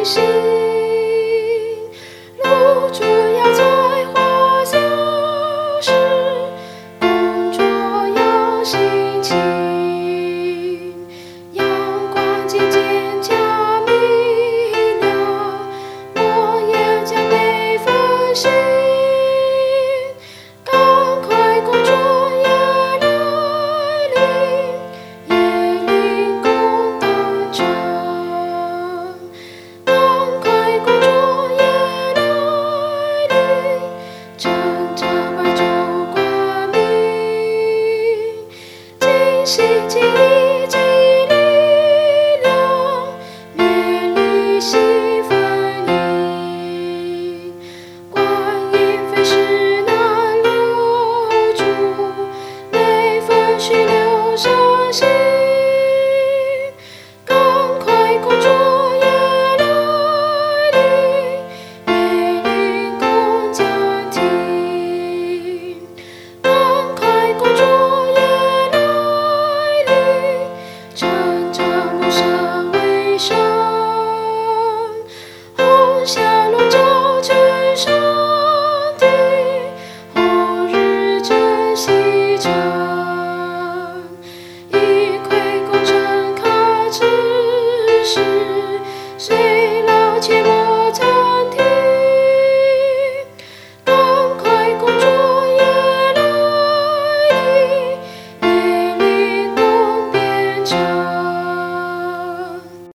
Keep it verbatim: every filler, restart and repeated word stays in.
行，露珠要在花消失，工作要辛勤，阳光渐渐加明了，我也将被分心，赶快工作也来临，夜里工单程，赶快工作也来临，趁着白昼光明，尽心尽意尽力量，勉励心分离。光阴飞逝难留住，每分须留上心，赶快工作也来临，夜里工暂停，赶快工作也来临，趁着暮色未深，红霞笼罩群山顶，红日正西沉，一窥功成开之时。